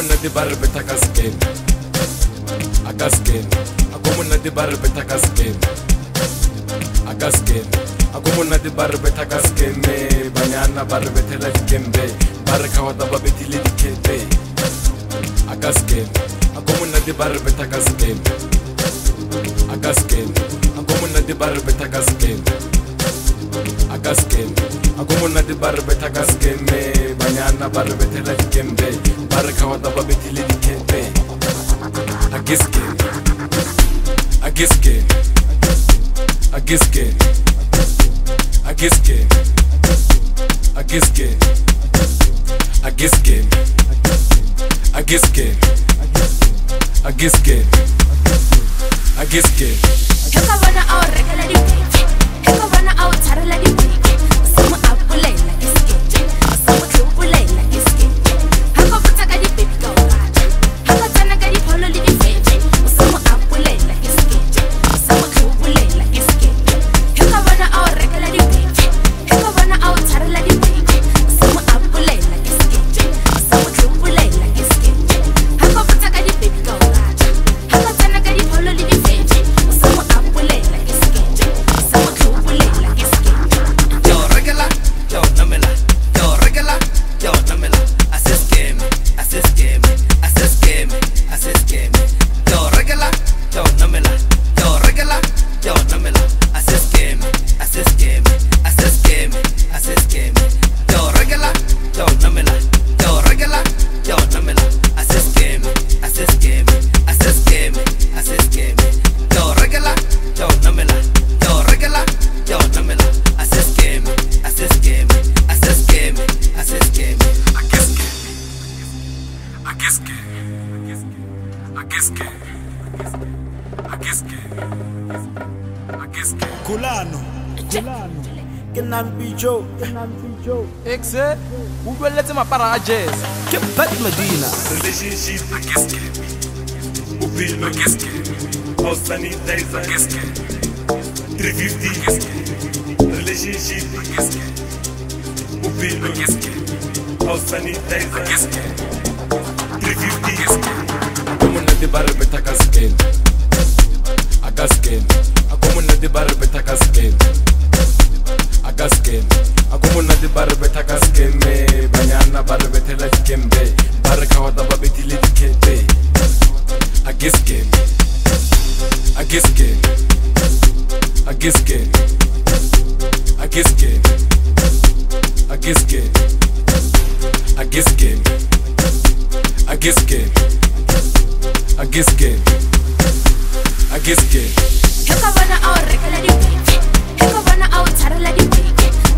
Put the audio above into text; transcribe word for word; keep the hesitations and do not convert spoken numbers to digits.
Akomuna di bar betaka skin. Agaskin. Akomuna di bar betaka skin. Agaskin. Akomuna di bar betaka skin. Banyana bar betela dikembe. Bar kawata babetili dikembe. Agaskin. Akomuna di bar betaka skin. Agaskin. Akomuna di bar betaka skin. Agaskin. Akomuna di bar betaka skin. Banyana bar betela dikembe. Bar kawata babetili dikembe. Agiskin. Agiskin. Agiskin. Agiskin. Agiskin. Agiskin. Agiskin. Agiskin. Agiskin. Heka wana au rekala di peche. Heka wana au tarala di peche. Sama apulela iskete. Sama kupulela iskete. Haka putaka di baby go gacha. Haka tanaka di polo li di peche. Sama apulela iskete. Sama kupulela iskete. Heka wana au rekala di peche. Heka wana au tarala di peche. Sama apulela iskete. Sama kupulela iskete. Haka putaka di baby go gacha. Haka tanaka di polo li di peche. Sama apulela iskete. Sama kupulela iskete. Yo regala, yo namela, yo regala, yo namela. Assist game, assist game, assist game, assist game. Yo regala, yo namela, yo regala, yo namela. Assist game, assist game, assist game, assist game. Yo regala, yo namela, yo regala, yo namela. Assist game, assist game, assist game, assist game. Yo regala, yo namela, yo regala, yo namela. Assist game, assist game, assist game, assist game. Agiskin. Agiskin. Agiskin. Agiskin. Kulano, Kulano, Kenan Bijo, Kenan Bijo. Exe, où veut laisser ma part à jazz? Que bête Medina. Relationship, Agiskin. Upilo, Agiskin. house sanitizer, Agiskin. three fifty, Agiskin. relationship, Agiskin. Upilo, Agiskin. house sanitizer, Agiskin. three fifty, Akomuna di bar betaka skin. Agaskin. Akomuna di bar betaka skin. Agaskin. Akomuna di bar betaka skin. Banyana bar betela dikembe. Bar kawata babetili dikembe. Agiskin. Agiskin. Agiskin. Agiskin. Agiskin. Agiskin. Agiskin. Agiskin. Agiskin. Heka wana au rekala di peche. Heka wana au tarala di peche.